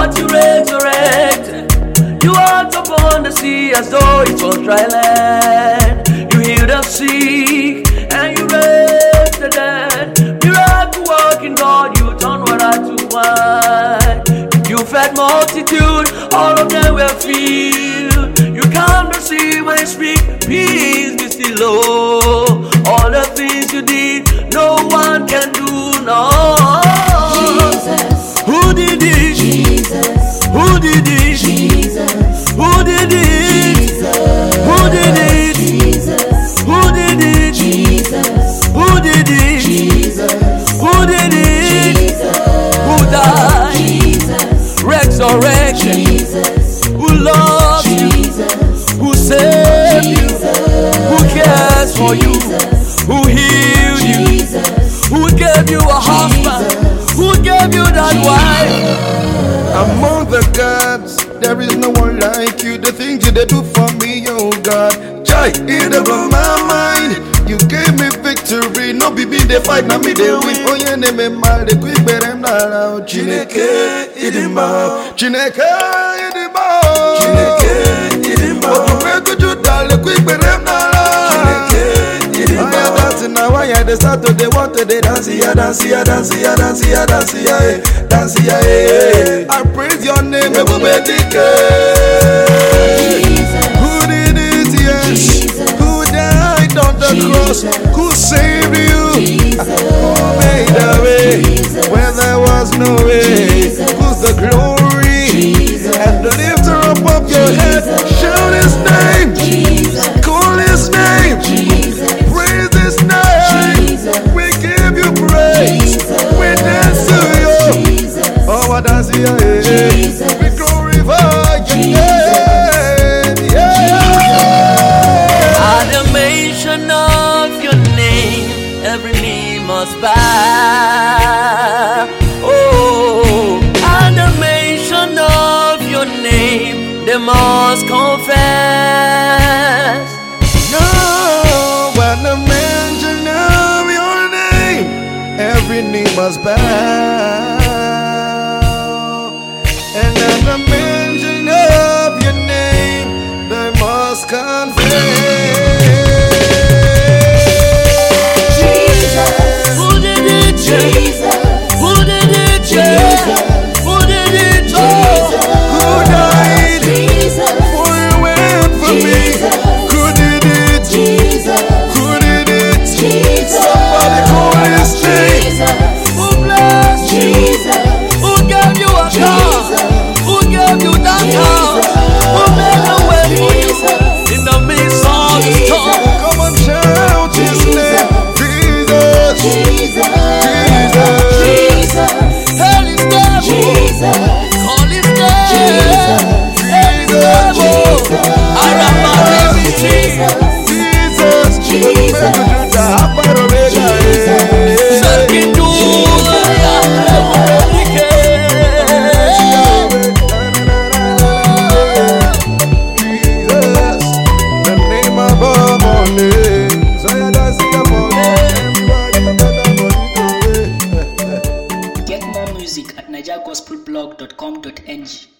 but you resurrected. You walked upon the sea as though it was dry land. You healed the sick and you raised the dead. Miracle working God, you turned water to wine. You fed multitude, all of them were filled. You calmed the sea when you speak, peace be still low. All the things you did, no one can do, no. Jesus. Who did it? Jesus. Who did it? Jesus. Who did it? Jesus. Who did it? Jesus. Who did it? Jesus. Who did it? Jesus. Who did it? Jesus. Who died? Jesus. Resurrection. Jesus. Who loves you? Jesus. Who saved you? Who cares for you? Who healed you? Jesus. Who gave you a husband? Who gave you that wife? Among the gods, there is no one like you. The things you do for me, oh God. Joy, it over my mind. You gave me victory. No baby, they fight, now me they win. Oh yeah, they me mal, they quick, but I'm not out. Chineke, idima. Chineke, idima. Chineke, idima. Oh, you make good, you darling, quick, but I'm not out. Chineke, idima. I am dancing now, I had the start to the water, they dance here, dance here, dance here, dance here, dance here, dance here. I praise your name, everybody. Who did it, yes? Who died on the cross? Who saved you? Who made a way where there was no way? Who's the glory and the lifter up of your head? Shout his name, call his name, praise his name. We give you praise, we dance to you. Oh, I dance here, we glorify your name, yeah. At the mention of your name, every knee must bow. Oh, at the mention of your name, they must confess. No, when the mention of your name, every knee must bow. And at the mention of your name, they must confess. Jesus. Who did it? Jesus. Who did it? Who did it? Who died? Jesus. Who went for me? Who did it? Jesus. Who did it? Jesus. Somebody call his name. Who blessed you? Jesus. Who gave you a car? Who gave you that car? Who made a way for you in the midst of the storm? Come on, shout his name. Jesus. Jesus. Jesus. Hail his name, call his name, hail his name, Get more music at nigergospelblog.com.ng.